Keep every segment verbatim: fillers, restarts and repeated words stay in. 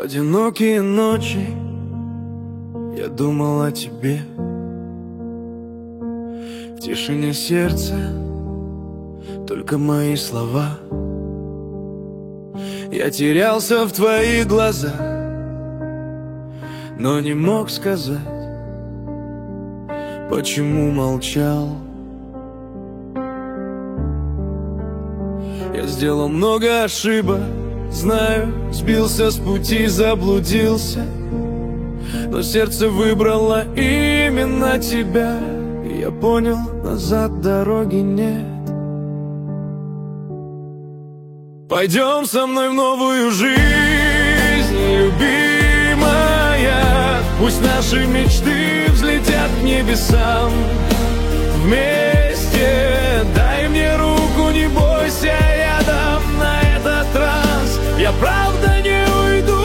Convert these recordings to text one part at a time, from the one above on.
одинокие ночи я думал о тебе. В тишине сердца только мои слова. Я терялся в твоих глазах, но не мог сказать, почему молчал. Я сделал много ошибок, знаю, сбился с пути, заблудился, но сердце выбрало именно тебя. И я понял, назад дороги нет. Пойдем со мной в новую жизнь, любимая. Пусть наши мечты взлетят к небесам вместе. Дай мне руку, не бойся, рядом на этот раз я правда не уйду.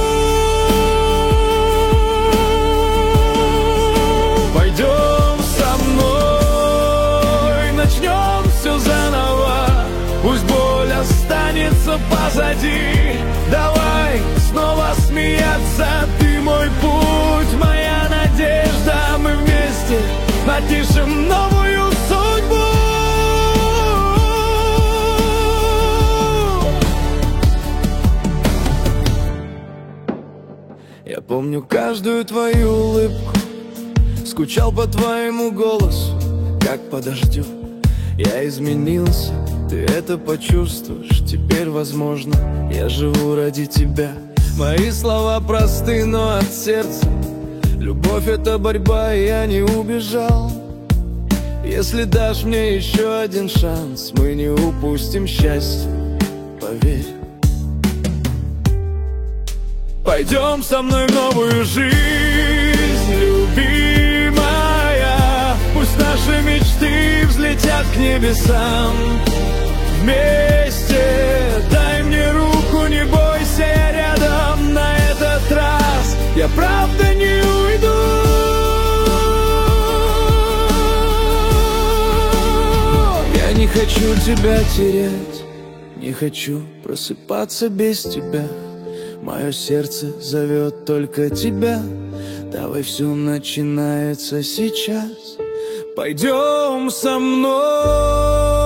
Пойдем со мной, начнем все заново. Пусть боль останется позади. Давай снова смеяться. Ты мой путь, моя надежда. Мы вместе напишем новую судьбу. Я помню каждую твою улыбку, скучал по твоему голосу, как по дождю. Я изменился, ты это почувствуешь. Теперь, возможно, я живу ради тебя. Мои слова просты, но от сердца. Любовь — это борьба, и я не убежал. Если дашь мне еще один шанс, мы не упустим счастье, поверь. Пойдем со мной в новую жизнь, любимая. Пусть наши мечты взлетят к небесам вместе. Дай мне руку, не бойся, я рядом на этот раз. Я правда не уйду. Я не хочу тебя терять, не хочу просыпаться без тебя. Мое сердце зовет только тебя. Давай, все начинается сейчас. Пойдем со мной.